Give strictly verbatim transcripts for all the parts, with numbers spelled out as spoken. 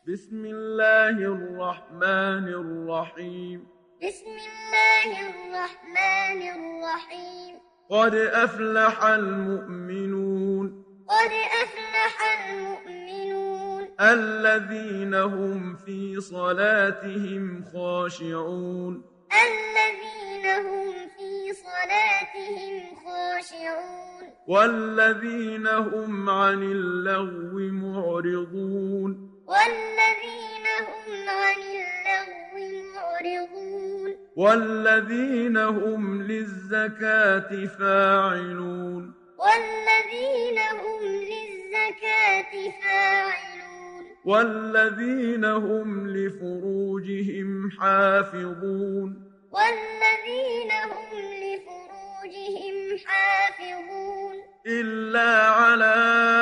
بسم الله الرحمن الرحيم بسم الله الرحمن الرحيم قد أفلح المؤمنون قد أفلح المؤمنون الذين هم في صلاتهم خاشعون الذين هم في صلاتهم خاشعون والذين هم عن اللغو معرضون والذين هم عن اللغو معرضون والذين هم للزكاة فاعلون والذين هم للزكاة فاعلون والذين هم لفروجهم حافظون والذين هم لفروجهم حافظون إلا على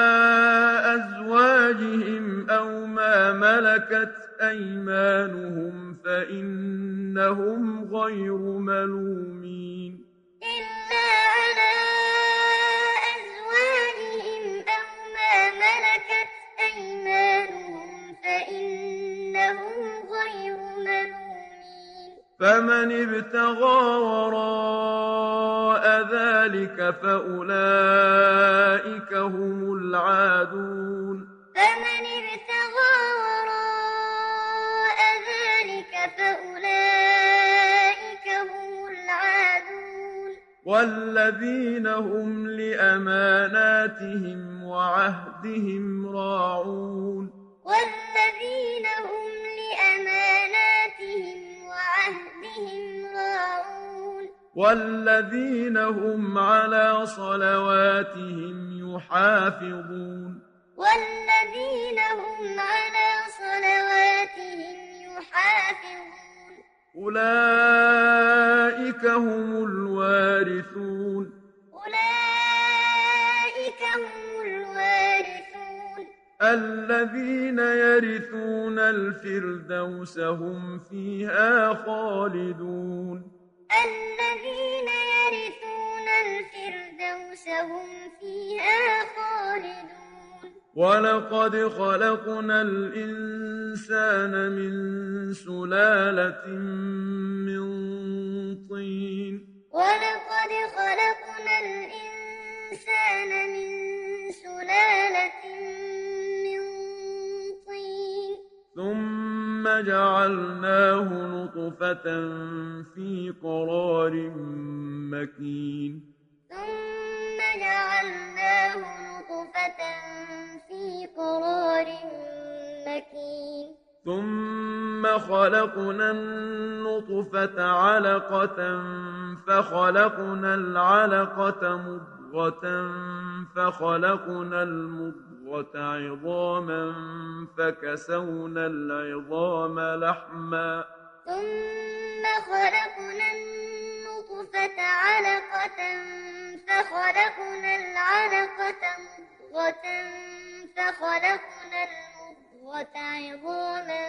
أزواجهم أو ما ملكت أيمانهم فإنهم غير ملومين إلا على أزواجهم أو ما ملكت أيمانهم فإنهم غير ملومين فمن ابتغى وراء ذلك فأولئك هم العادون فمن ابتغى وراء ذلك فأولئك هم العادون والذين هم لأماناتهم وعهدهم راعون والذين هم لأماناتهم وعهدهم راعون والذين هم على صلواتهم يحافظون والذين هم على صلواتهم يحافظون أولئك هم الوارثون أولئك هم الوارثون الذين يرثون الفردوس هم فيها خالدون الذين يرثون الفردوس هم فيها خالدون ولقد خلقنا الإنسان من سلالة من طين ولقد خلقنا الإنسان من سلالة من طين ثم جعلناه نطفة في قرار مكين ثم جعلناه نطفة في قرار مكين ثم خلقنا النطفة علقة فخلقنا العلقة مضغة فخلقنا المضغة عظاما فكسونا العظام لحما ثم خلقنا النطفة علقة فخلقنا العلقة مضغة فخلقنا المضغة عظاما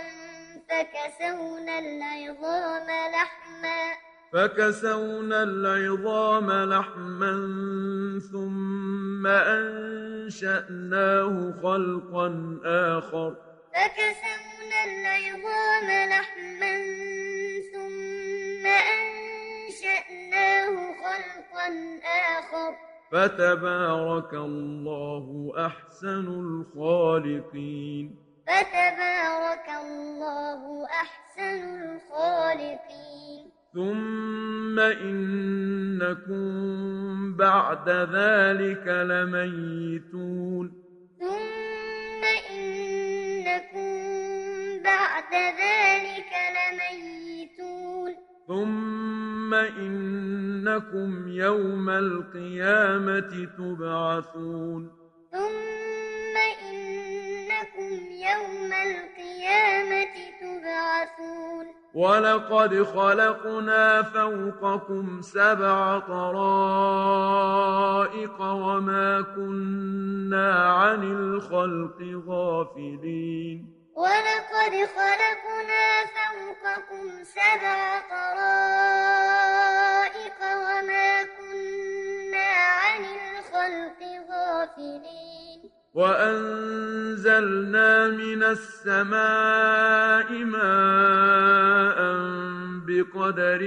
فكسونا العظام لحما فكسونا العظام لحما ثم أنشأناه خلقا آخر فكسونا العظام لحما ثم أنشأناه خلقا آخر فتبارك الله أحسن الخالقين فتبارك الله أحسن الخالقين ثم إنكم بعد ذلك لميتون ثم إنكم بعد ذلك لميتون ثم إنكم يوم القيامة تبعثون ثم إنكم يوم القيامة تبعثون ولقد خلقنا فوقكم سبع طرائق وما كنا عن الخلق غافلين ولقد خلقنا فوقكم سبع طرائق وما كنا عن الخلق غافلين وأنزلنا وأنزلنا من السماء ماء بقدر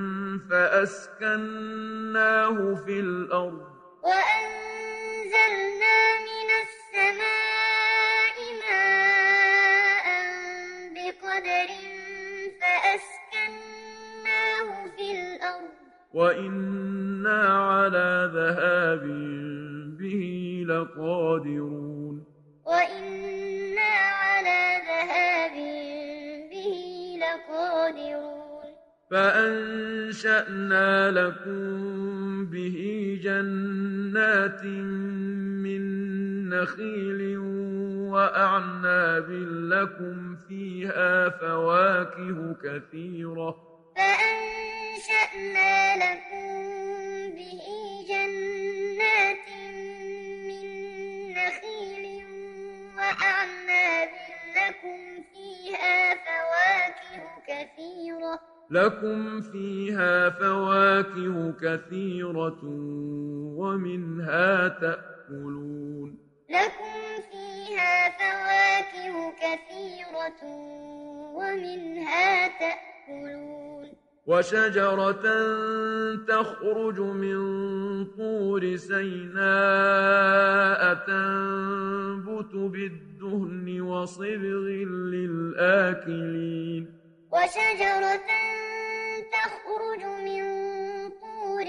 فأسكناه في الأرض وأنزلنا من السماء ماء بقدر فأسكناه في الأرض وإنا على ذهاب به لقادرون وإنا على ذهاب به لقادرون فأنشأنا لكم به جنات من نخيل وأعناب لكم فيها فواكه كثيرة فأنشأنا لكم به جنات من نخيل وأعناب لكم فيها فواكه كثيرة لكم فيها فواكه كثيرة ومنها تأكلون لكم فيها فواكه كثيرة ومنها تأكلون وشجرة تخرج من طور سيناء تنبت بالدهن وصبغ للآكلين وشجرة تخرج من طور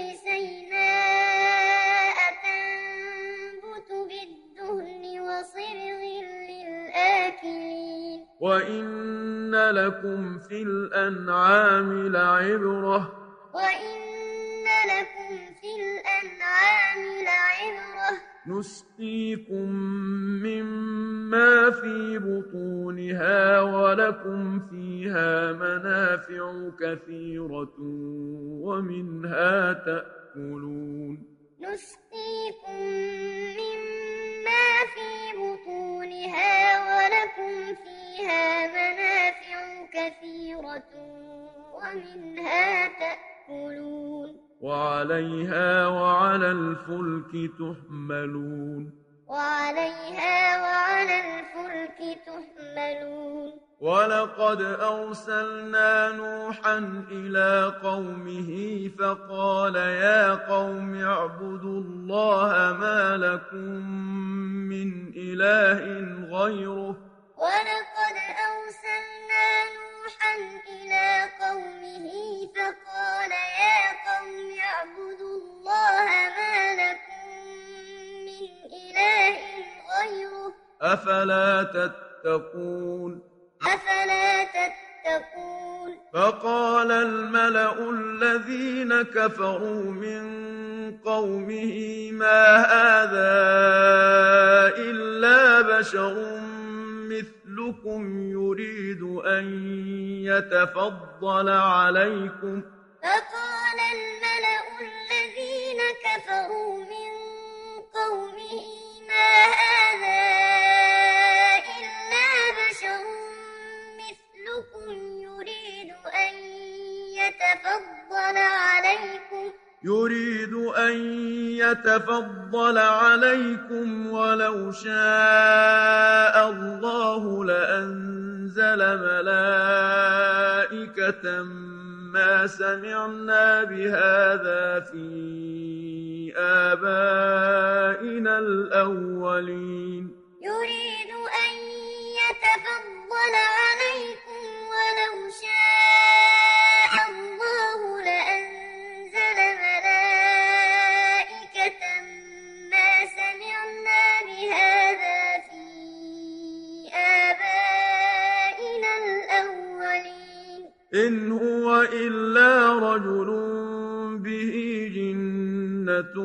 سيناء تنبت بالدهن وصبغ للآكلين وإن لكم في الأنعام لعبرة وإن لكم في الأنعام لعبرة نسقيكم مما في بطونها ولكم فيها منافع كثيرة ومنها تأكلون نسقيكم مما في بطونها ولكم فيها منافع كثيرة ومنها تأكلون وعليها وعلى الفلك تحملون وعليها وعلى الفلك تحملون ولقد أرسلنا نوحا إلى قومه فقال يا قوم اعبدوا الله ما لكم من إله غيره ولقد أرسلنا نوحا إلى قومه فقال يا قوم اعبدوا الله ما لكم من إله غيره أفلا تتقون أفلا تتقون فقال الملأ الذين كفروا من قومه ما هذا إلا بشر مثلكم يريد أن يتفضل عليكم فقال الملأ الذين كفروا من قومه ما هذا إلا بشر مثلكم يريد أن يتفضل عليكم يريد أن يتفضل عليكم ولو شاء الله لأنزل ملائكة ما سمعنا بهذا في آبائنا الأولين يريد أن يتفضل عليكم ولو شاء الله لأنزل ملائكة ما سمعنا بهذا في آبائنا الأولين إن هو إلا رجل به جنة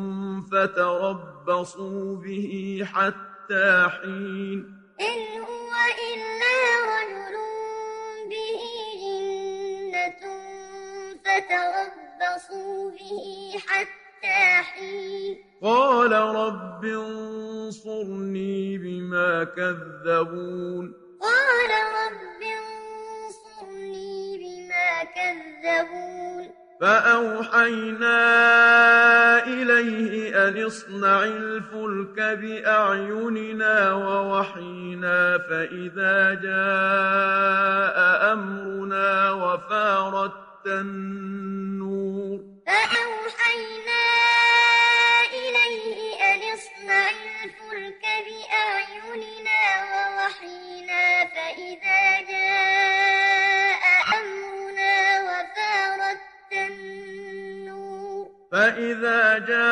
فتربصوا به حتى حين إن هو إلا رجل به جنة فتربصوا به حتى حين قال رب انصرني بما كذبون قال رب انصرني بما كذبون فأوحينا إليه أن اصنع الفلك بأعيننا ووحينا فإذا جاء أمرنا وفارت النور فأوحينا إليه أن اصنع الفلك بأعيننا ووحينا فإذا جاء أمرنا وفارت النور فإذا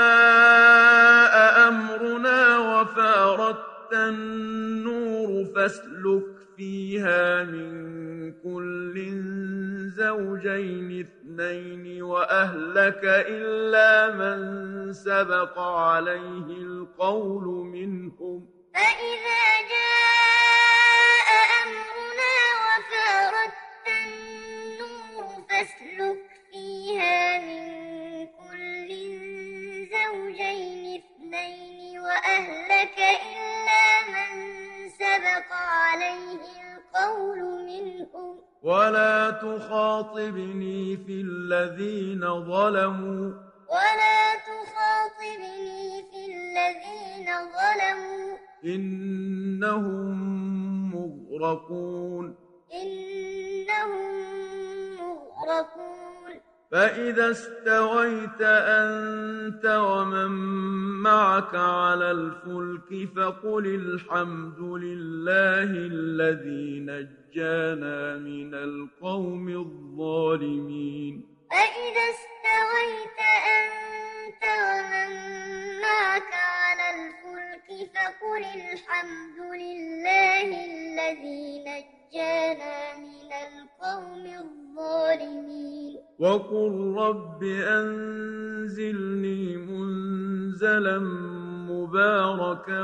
جاء أمرنا وفارت النور فاسلك فيها من كل زوجين اثنين وأهلك إلا من سبق عليه القول منهم فإذا جاء أمرنا وفارت النور فاسلك فيها من كل زوجين اثنين وأهلك إلا من سبق عليه القول منهم ولا تخاطبني في الذين ظلموا ولا تخاطبني في الذين ظلموا إنهم مغرقون إنهم مغرقون فإذا استويت أنت ومن معك على الفلك فقل الحمد لله الذي نجانا من القوم الظالمين فإذا استويت أنت ومن معك على الفلك فقل الحمد لله الذي نجانا من القوم الظالمين وقل رب أنزلني منزلا مباركا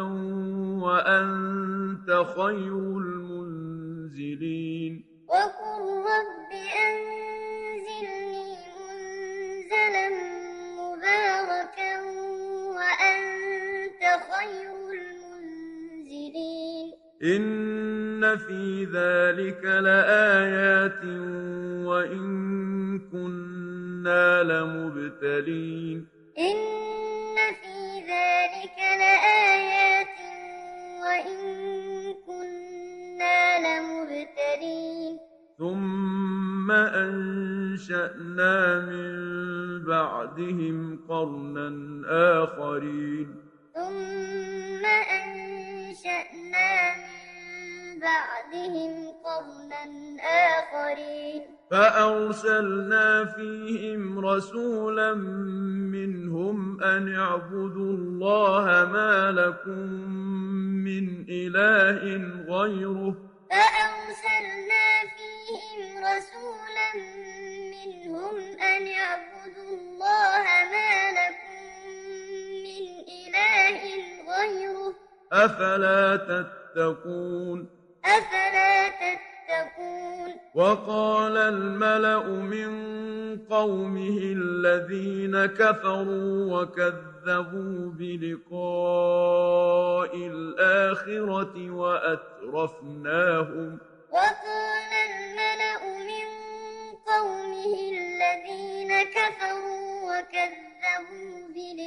وأنت خير المنزلين وقل رب أنزلني منزلا مباركا وأنت خير المنزلين إن في ذلك لآيات وإن كنا لمبتلين إن في ذلك لآيات وإن كنا لمبتلين ثم أنشأنا من بعدهم قرنا آخرين ثم أنشأنا من بعدهم قرنا آخرين فأرسلنا فيهم رسولا منهم أن اعبدوا الله ما لكم من إله غيره فأرسلنا فيهم رسولا منهم أن اعبدوا الله ما لكم من إله غيره أفلا تتقون أفلا تتقون وقال الملأ من قومه الذين كفروا وكذبوا بلقاء الآخرة وأترفناهم وقال الملأ من قومه الذين كفروا وكذبوا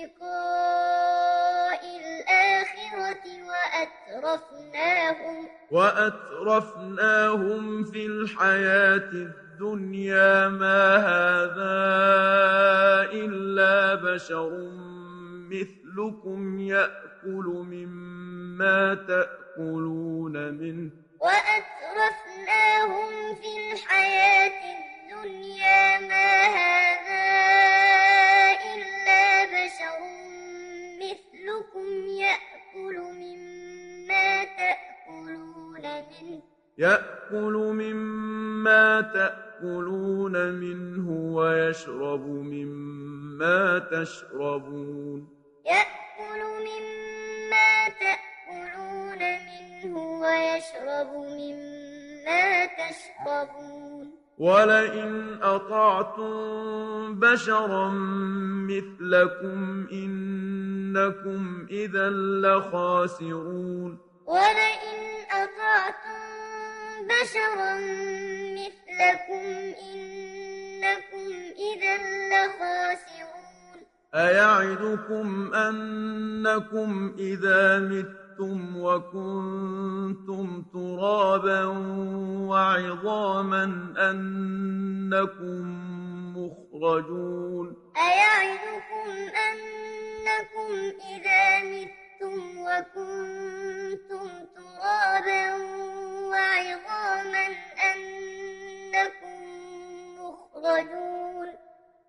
بلقاء الآخرة وأترفناهم وأترفناهم في الحياة الدنيا ما هذا إلا بشر مثلكم يأكل مما تأكلون منه وأترفناهم في الحياة الدنيا ما هذا إلا بشر مثلكم يأكل مما تأكلون منه يأكل مما تأكلون منه ويشرب مما تشربون يأكل مما تأكلون منه ويشرب مما تشربون ولئن أطعتم بشرا مثلكم إنكم إذا لخاسرون ولئن أطعتم بشرا مثلكم إنكم إذا لخاسرون أيعدكم أنكم إذا متم وكنتم ترابا وعظاما أنكم مخرجون أيعدكم أنكم إذا متم وكنتم ترابا وعظاما أنكم مخرجون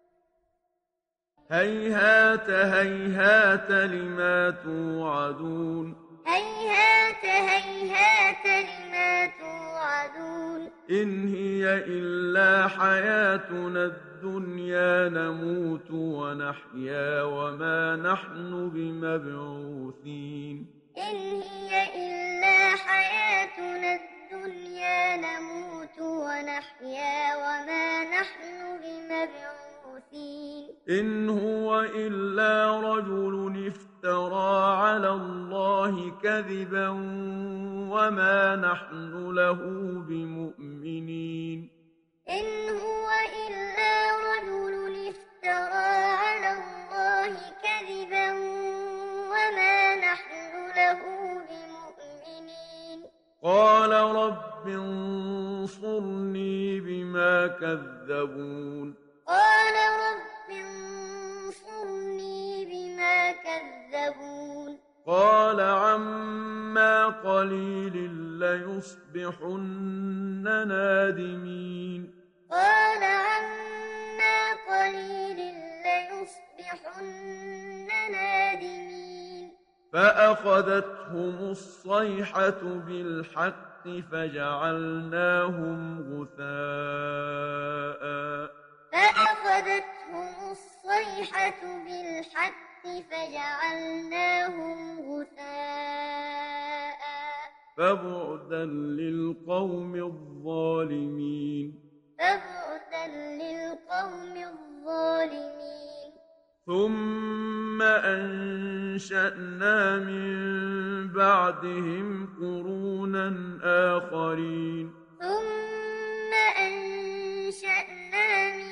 هيهات هيهات لما توعدون هيهات هيهات لما توعدون إن هي إلا حياتنا الدنيا نموت ونحيا وما نحن بمبعوثين إن هي إلا حياتنا الدنيا نموت ونحيا وما نحن بمبعوثين إن هو إلا رجل افترى على الله كذبا وما نحن له بمؤمنين إن هو إلا رجل افترى على الله كذبا وما نحن له بمؤمنين قال رب انصرني بما كذبون قال رب انصرني بما كذبون قال عما قليل ليصبحن نادمين قال عما قليل ليصبحن نادمين فأخذتهم الصيحة بالحق فجعلناهم غثاء فأخذتهم الصيحة بالحق فجعلناهم غثاء فبعدا للقوم الظالمين فبعدا للقوم الظالمين ثم أنشأنا من بعدهم قرونا آخرين ثم أنشأنا من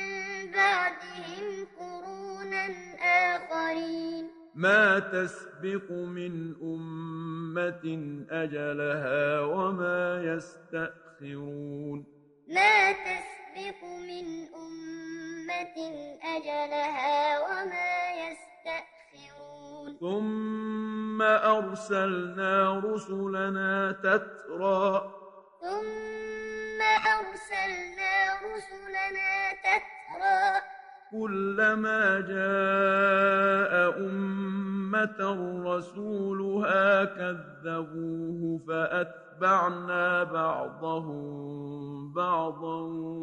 بعدهم قرونا آخرين ما تسبق من أمة أجلها وما يستأخرون ما تسبق من أمة أجلها وما يستأخرون ثم أرسلنا رسلنا تترى ثم أرسلنا رسلنا تترى كلما جاء أمة رسولها كذبوه فأتبعنا بعضهم بعضا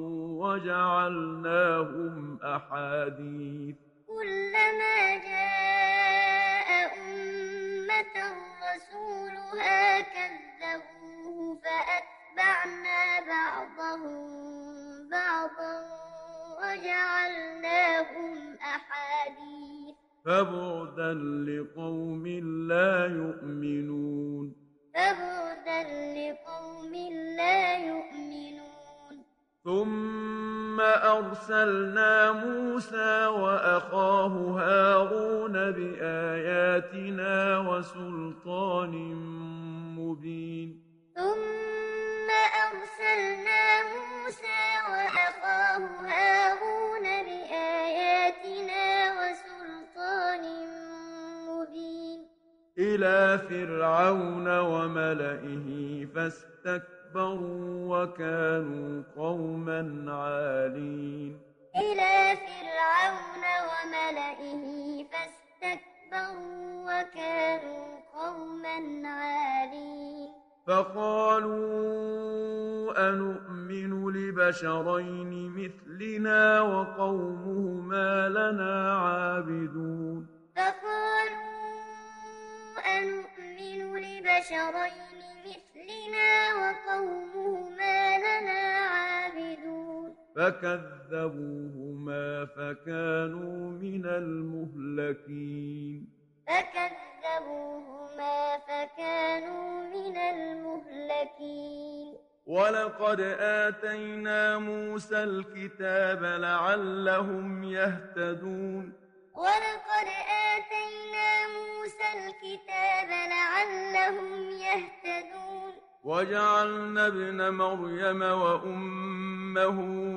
وجعلناهم أحاديث كلما جاء أمة رسولها كذبوه فأتبعنا بعضهم بعضا وجعلناهم أحاديث فبعدا لقوم لا يؤمنون فبعدا لقوم لا يؤمنون ثم أرسلنا موسى وأخاه هارون بآياتنا وسلطان مبين ثم أرسلنا موسى وأخاه هارون بآياتنا وسلطان مبين إلى فرعون وملئه فاستكبروا وكانوا قوما عالين إلى فرعون وملئه فاستكبروا وكانوا قوما عالين فقالوا أنؤمن لبشرين مثلنا وقومهما لنا عابدون فقالوا أنؤمن لبشرين مثلنا وقومهما لنا عابدون فكذبوهما فكانوا من المهلكين فكذبوهما فكانوا من المهلكين ولقد آتينا موسى الكتاب لعلهم يهتدون ولقد آتينا موسى الكتاب لعلهم يهتدون وجعلنا ابن مريم وأمه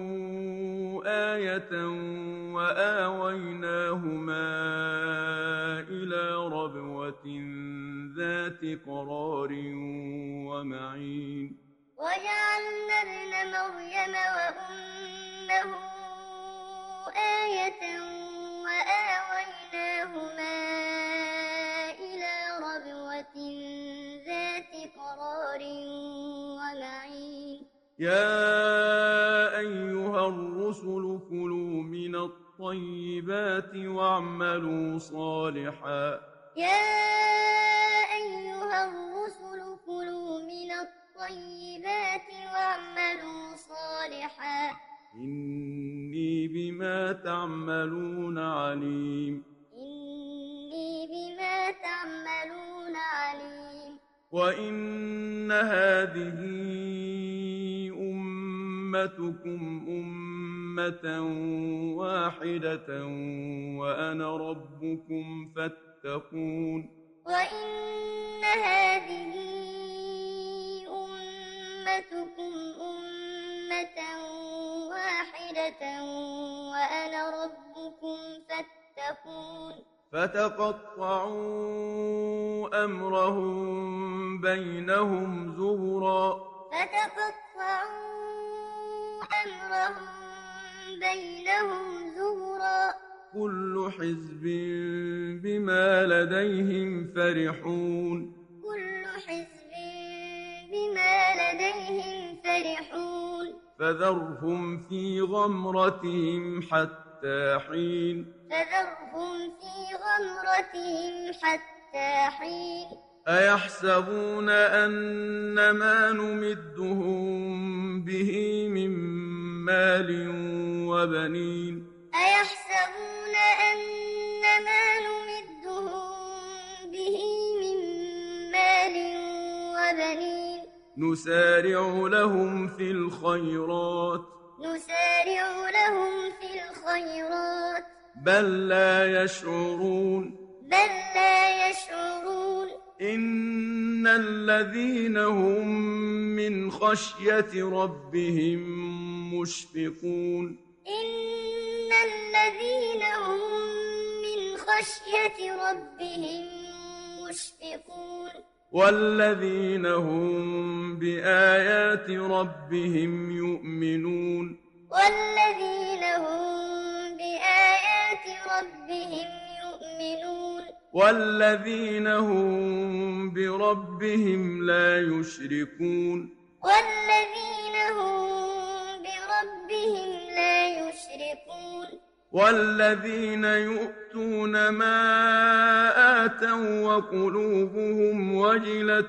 آية وآويناهما إلى ربوة ذات قرار ومعين وجعلنا ابن مريم وأمه آية وآويناهما إلى ربوة ذات قرار ومعين يا أيها الرسل كلوا من الطيبات واعملوا صالحا يا أيها الرسل كلوا من الطيبات واعملوا صالحا إني بما تعملون عليم إني بما تعملون عليم وإن هذه أمتكم أمة واحدة وأنا ربكم فاتقون وإن هذه أمتكم أمة واحدة وأنا ربكم فاتقون فتقطعوا أمرهم بينهم زبرا فتقطعوا أمرهم بينهم زبرا كل حزب بما لديهم فرحون كل حزب بما لديهم فرحون فذرهم في غمرتهم حتى حين فذرهم في غمرتهم حتى حين أيحسبون أن ما نمدهم به من مال وبنين أيحسبون أن ما نمدهم به من مال وبنين نسارع لهم في الخيرات نسارع لهم في الخيرات بل لا يشعرون بل لا يشعرون إن الذين هم من خشية ربهم مشفقون إن الذين هم من خشية ربهم مشفقون والذين هم بآيات ربهم يؤمنون والذين هم بآيات ربهم يؤمنون والذين هم بربهم لا يشركون والذين هم بربهم لا يشركون والذين يؤتون ما آتوا وقلوبهم وجلة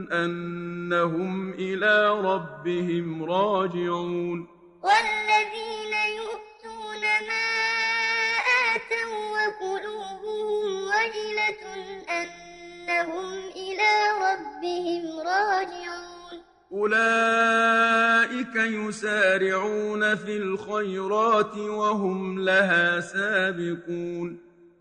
أنهم إلى ربهم راجعون والذين يؤتون ما آتوا وقلوبهم وجلة أنهم إلى ربهم راجعون أولئك يسارعون في الخيرات وهم لها سابقون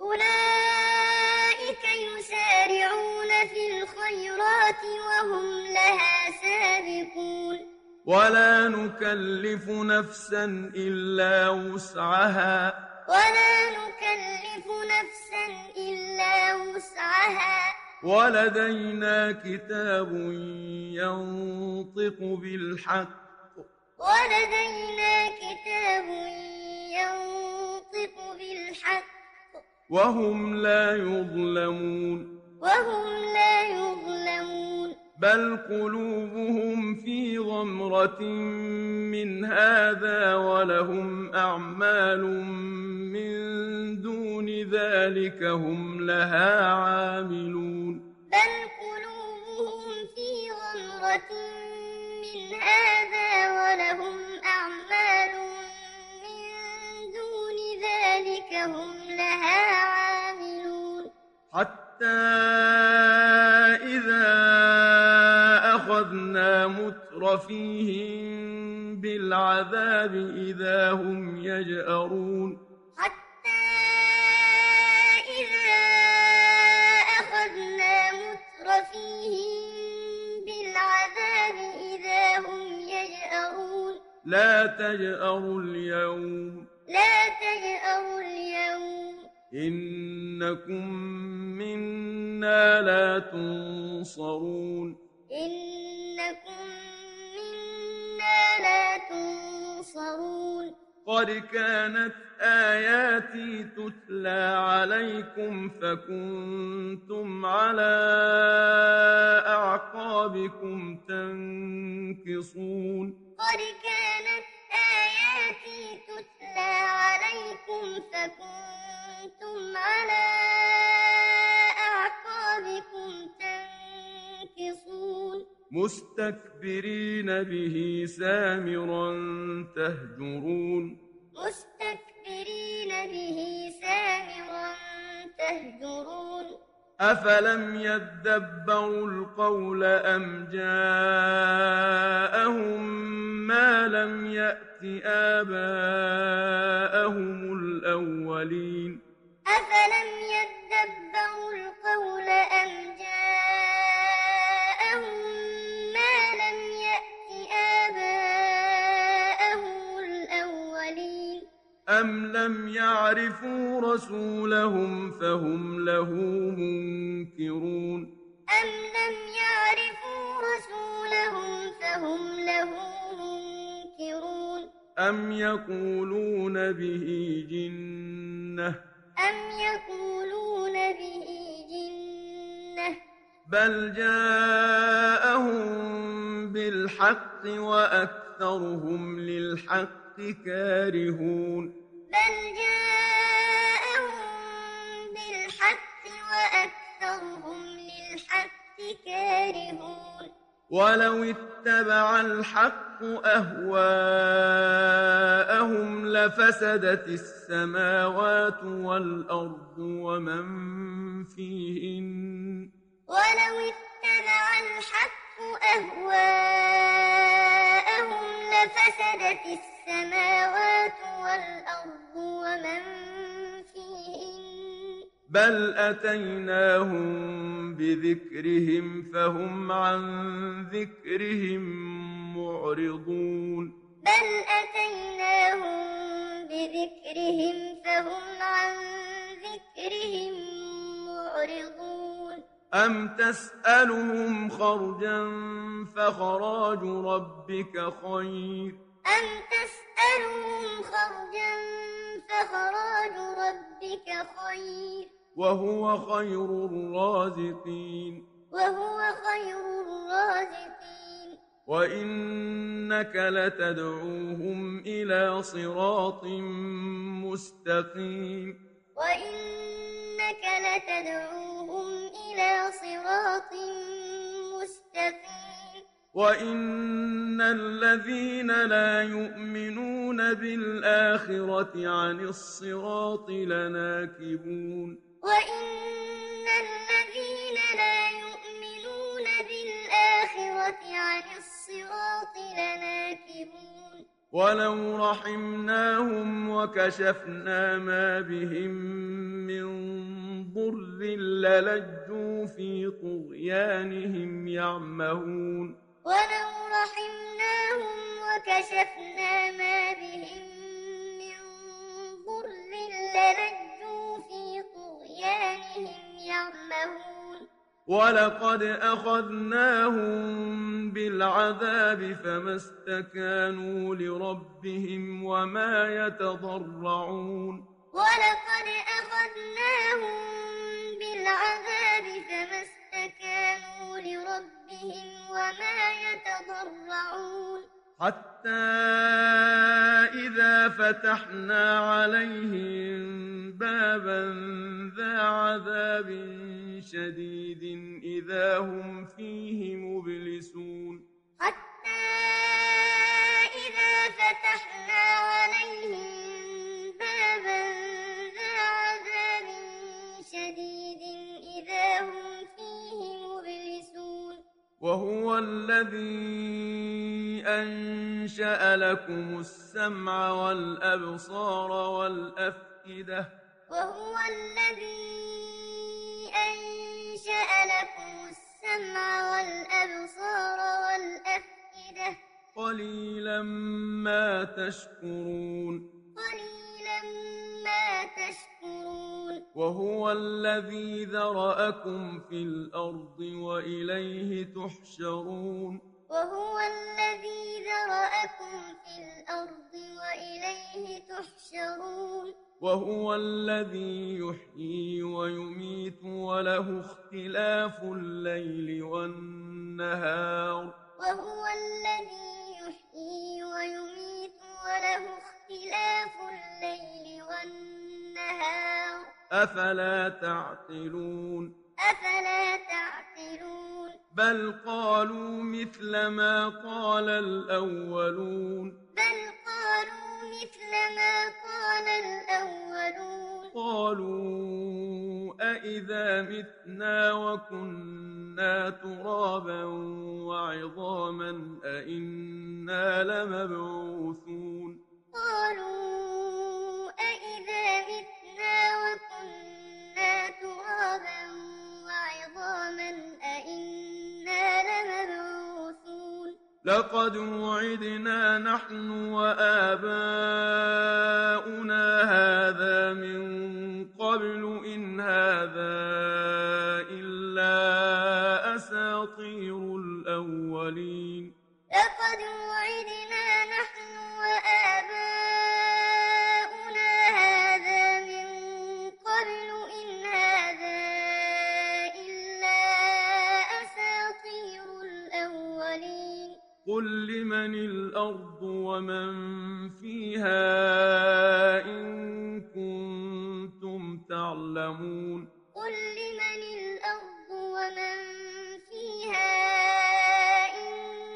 أولئك يسارعون في الخيرات وهم لها سابقون ولا نكلف نفسا إلا وسعها ولا نكلف نفسا إلا وسعها ولدينا كتاب ينطق بالحق ولدينا كتاب ينطق بالحق وهم لا يظلمون وهم لا يظلمون بل قلوبهم في غمرة من هذا ولهم أعمال من دون ذلك هم لها عاملون بل قلوبهم في غمرة من هذا ولهم أعمال من دون ذلك هم لها عاملون حتى إذا أخذنا مترفيهم بالعذاب إذا هم يجأرون حتى إذا أخذنا مترفيهم بالعذاب إذا هم يجأرون لا تجأروا اليوم لا تجأروا اليوم إنكم منا لا تنصرون إنكم منا لا تنصرون قد كانت آياتي تتلى عليكم فكنتم على أعقابكم تنكصون قد كانت آياتي تتلى عليكم فكنتم على أعقابكم تنكصون مستكبرين به سامرا تهجرون مستكبرين به سامرا تهجرون أفلم يدبروا القول أم جاءهم ما لم يأت آباءهم الأولين أفلم يدبروا القول أم جاءهم ما لم يأت آباءهم الأولين أم لم يعرفوا رسولهم فهم له منكرون أم لم يعرفوا رسولهم فهم له منكرون أم يقولون به جنة أم يقولون به جنة بل جاءهم بالحق وأكثرهم للحق كارهون بل جاءهم بالحق وأكثرهم للحق كارهون ولو اتبع الحق أهواءهم لفسدت السماوات والأرض ومن فيهن ولو اتبع الحق أهواءهم لفسدت السماوات والأرض ومن فيهن بل أتيناهم بذكرهم فهم عن ذكرهم معرضون بل أتيناهم بذكرهم فهم عن ذكرهم معرضون أم تسألهم خرجا فخراج ربك خير أم تسألهم خرجا فخراج ربك خير وهو خير الرازقين وهو خير الرازقين وإنك لتدعوهم إلى صراط مستقيم وإنك لتدعوهم إلى صراط مستقيم وإن الذين لا يؤمنون بالآخرة عن الصراط لناكبون وإن الذين لا يؤمنون بالآخرة عن الصراط لناكبون ولو رحمناهم وكشفنا ما بهم من ضر للجوا في طغيانهم يعمهون ولو رحمناهم وكشفنا ما بهم من ضر للجوا في طغيانهم يعمهون ولقد أخذناهم بالعذاب فما استكانوا لربهم وما يتضرعون ولقد أخذناهم بالعذاب فما استكانوا لربهم وما يتضرعون حتى إذا فتحنا عليهم بابا ذا عذاب شديد إذا هم فيه مبلسون حتى إذا فتحنا عليهم بابا ذا عذاب شديد إذا هم فيه مبلسون وهو الذي أنشأ أنشأ لكم السمع والأبصار والأفئدة وهو الذي أنشأ لكم السمع والأبصار والأفئدة قليلا ما تشكرون قليلا ما تشكرون وهو الذي ذرأكم في الأرض وإليه تحشرون وهو الذي ذرأكم في الأرض وإليه تحشرون وهو الذي يحيي ويميت وله اختلاف الليل والنهار وهو الذي يحيي ويميت وله اختلاف الليل والنهار أفلا تعقلون أفلا تعقلون بل قالوا مثل ما قال الأولون بل قالوا مثل ما قال الأولون قالوا أإذا متنا وكنا ترابا وعظاما أإنا لمبعوثون قالوا أإذا متنا وكنا ترابا وعظاما أإنا لمبعوثون لقد وعدنا نحن وآباؤنا هذا من قبل إن هذا إلا أساطير الأولين لقد وعدنا نحن وآباؤنا هذا من قبل إن هذا إلا أساطير الأولين قل لمن الأرض ومن فيها إن كنتم تعلمون قل لمن الأرض ومن فيها إن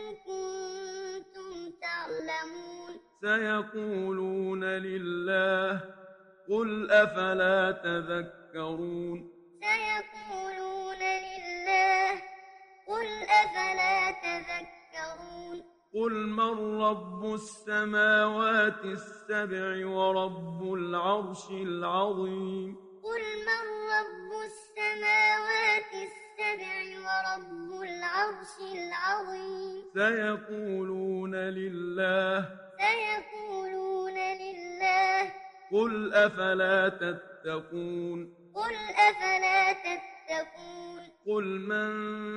كنتم تعلمون سيقولون لله قل أفلا تذكرون سيقولون لله قل أفلا تذكرون قل من رب السماوات السبع ورب العرش العظيم قل من رب السماوات السبع ورب العرش العظيم سيقولون لله سيقولون لله قل أفلا تتقون قل أفلا تتقون قل من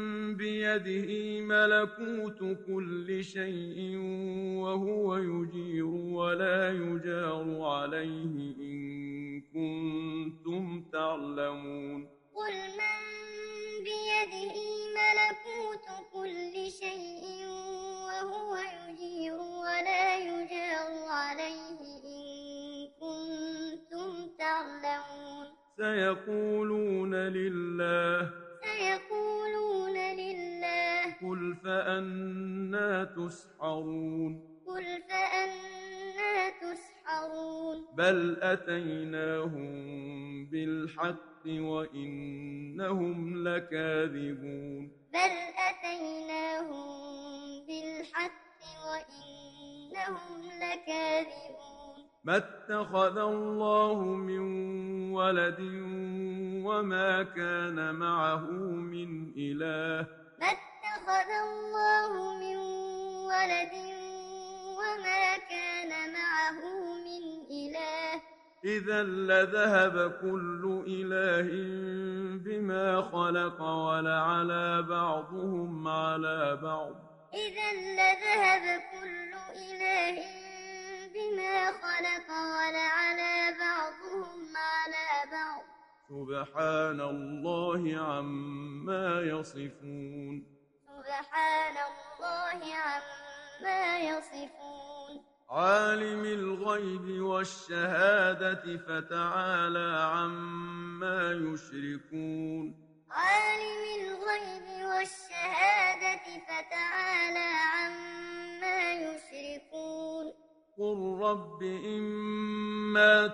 بيده ملكوت كل شيء وهو يجير ولا يجار عليه إن كنتم تعلمون قل من بيده ملكوت كل شيء وهو يجير ولا يجار عليه إن كنتم تعلمون سيقولون لله سيقولون لله قل فأنا تسحرون قل فأنا تسحرون بل أتيناهم بالحق وإنهم لكاذبون بل أتيناهم بالحق وإنهم لكاذبون ما اتخذ الله من ولد وما كان معه من إله ما اتخذ الله من ولد وما كان معه من إله إذا لذهب كل إله بما خلق ولعلى بعضهم على بعض إذا لذهب كل إله بما خلق ولعلى بعضهم على بعض سبحان الله عما يصفون سبحان الله عما يصفون عالم الغيب والشهادة فتعالى عما يشركون عالم الغيب والشهادة فتعالى عما يشركون قل رب إما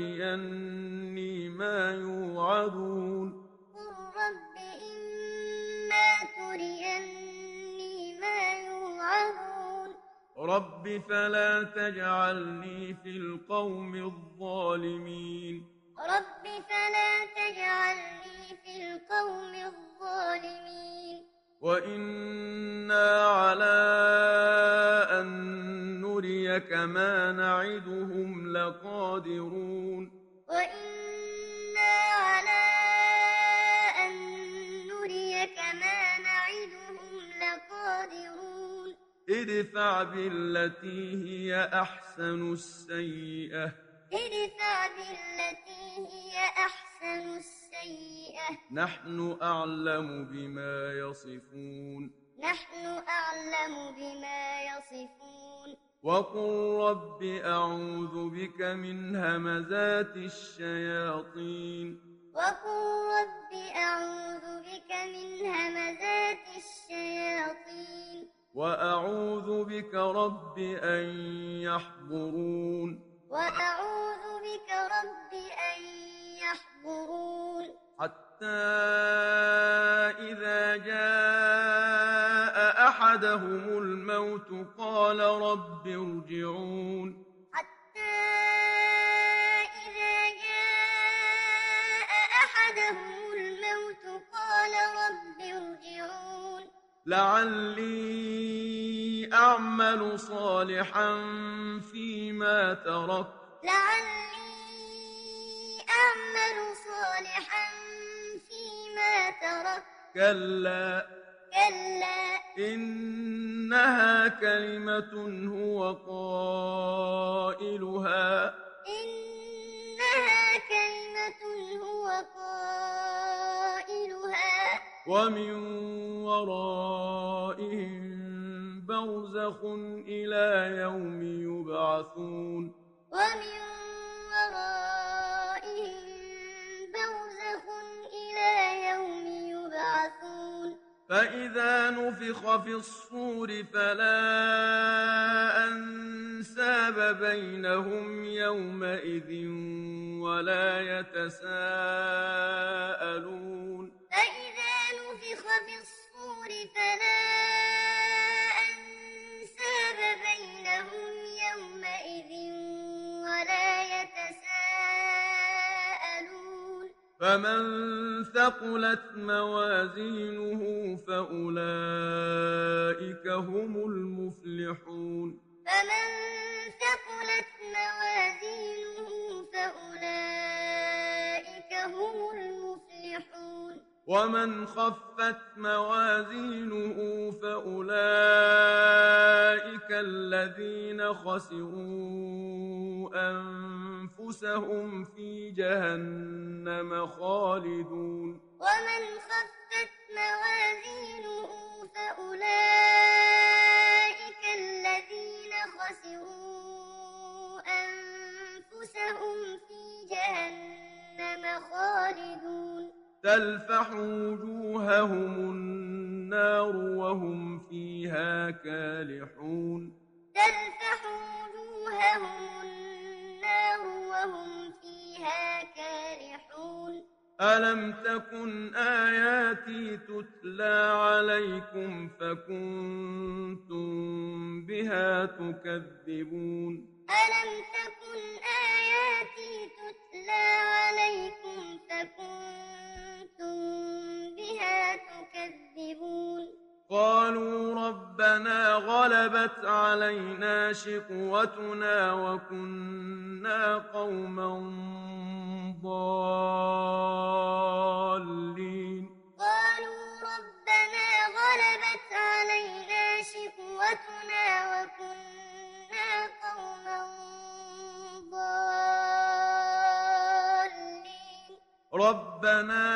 تريني ما يوعدون قل رب إما تريني ما يوعدون رب فلا تجعلني في القوم الظالمين رب فلا تجعلني في القوم الظالمين وإنا على أن نريك ما نعدهم لقادرون وإنا على أن نريك ما نعدهم لقادرون ادفع بالتي هي أحسن السيئة ادفع بالتي هي أحسن السيئة نحن أعلم بما يصفون نحن أعلم بما يصفون وقل رب أعوذ بك من همزات الشياطين وقل رب أعوذ بك من همزات الشياطين وأعوذ بك رب أن يحضرون وأعوذ بك رب أن يحضرون حتى إذا جاء أحدهم الموت قال رب ارجعون حتى إذا جاء أحدهم الموت قال رب ارجعون لعلي أعمل صالحا فيما تركت لعلي أعمل صالحا فيما تركت كلا كلا إنها كلمة هو قائلها إنها كلمة هو قائلها ومن ورائهم برزخ إلى يوم يبعثون ومن ورائهم برزخ إلى يوم يبعثون فإذا نفخ في الصور فلا أنساب بينهم يومئذ ولا يتساءلون فإذا نفخ في الصور فلا أنساب بينهم يومئذ ولا يتساءلون فمن ثقلت موازينه فأولئك هم المفلحون فمن ثقلت موازينه فأولئك هم المفلحون ومن خفت موازينه فأولئك الذين خسروا أنفسهم في جهنم خالدون ومن خفت موازينه فأولئك الذين خسروا أنفسهم في جهنم خالدون تلفح وجوههم النار وهم فيها كالحون تلفح وجوههم النار وهم فيها كالحون ألم تكن آياتي تتلى عليكم فكنتم بها تكذبون ألم تكن آياتي تتلى عليكم فكنتم بها تكذبون قالوا ربنا غلبت علينا شقوتنا وكنا قوما ضالين قالوا ربنا غلبت علينا شقوتنا وكنا قوما ضالين ربنا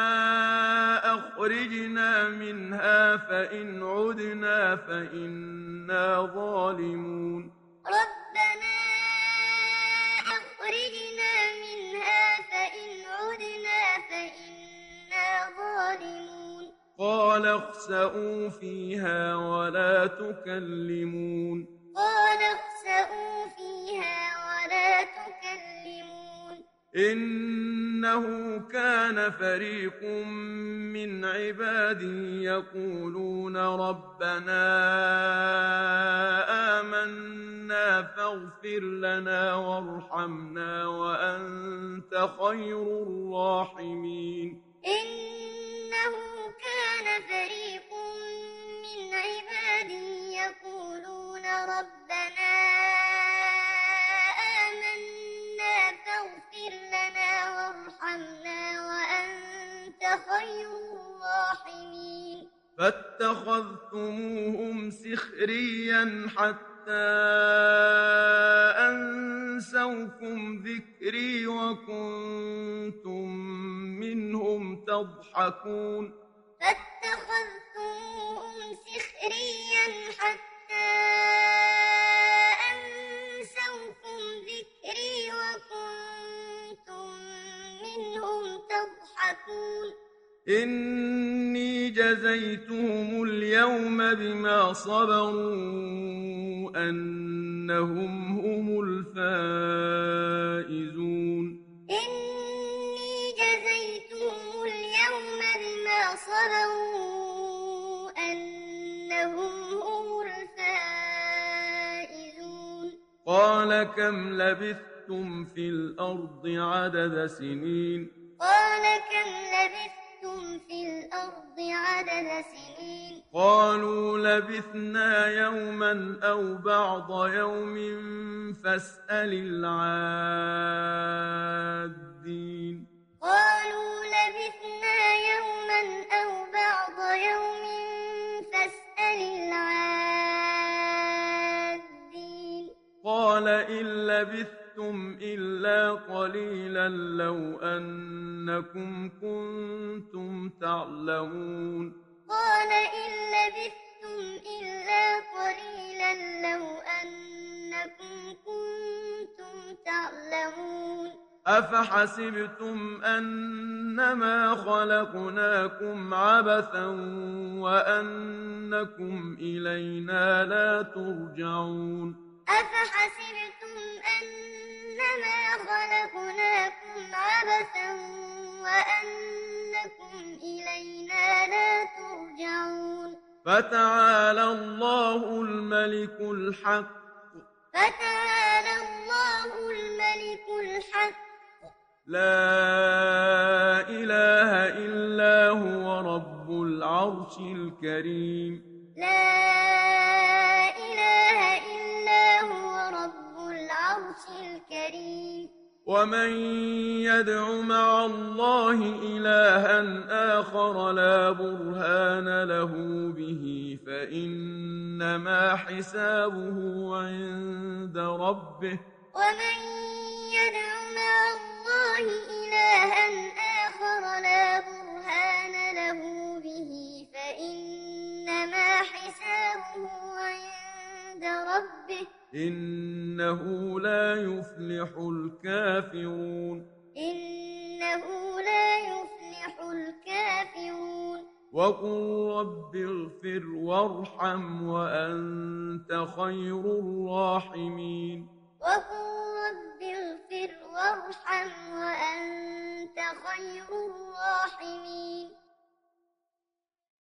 أخرجنا منها فإن عدنا فإنا ظالمون ربنا أخرجنا منها فإن عدنا فإنا ظالمون قال اخسئوا فيها ولا تكلمون قال اخسئوا فيها ولا تكلمون إنه إنه كان فريق من عبادي يقولون ربنا آمنا فاغفر لنا وارحمنا وأنت خير الراحمين إنه كان فريق من عبادي يقولون ربنا آمنا فاغفر لنا وارحمنا وأنت خير الراحمين فاتخذتموهم سخريا حتى أنسوكم ذكري وكنتم منهم تضحكون فاتخذتموهم سخريا حتى أنسوكم ذكري وكنتم منهم تضحكون إني جزيتهم اليوم بما صبروا أنهم هم الفائزون إني جزيتهم اليوم بما صبروا أنهم هم الفائزون قال كم لبثتم في الأرض عدد سنين قال كم لبثتم في الأرض عدد سنين قالوا لبثنا يوما أو بعض يوم فاسأل العادين قالوا لبثنا يوما أو بعض يوم فاسأل العادين قال إن لبثتم إلا قليلا لو أنكم كنتم تعلمون قال إن لبثتم إلا قليلا لو أنكم كنتم تعلمون أفحسبتم أنما خلقناكم عبثا وأنكم إلينا لا ترجعون أفحسبتم أنما خلقناكم عبثا وأنكم إلينا لا ترجعون فتعالى الله الملك الحق فتعالى الله الملك الحق لا إله إلا هو رب العرش الكريم لا إله إلا هو رب العرش الكريم ومن يدع مع الله إلها آخر لا برهان له به فإنما حسابه عند ربه ومن يدع مع الله إلها آخر لا برهان له به فإنما حسابه عند ربه إنه لا يفلح الكافرون إنه لا يفلح الكافرون وقل رب اغفر وارحم وأنت خير الراحمين وقل رب اغفر وارحم وأنت خير الراحمين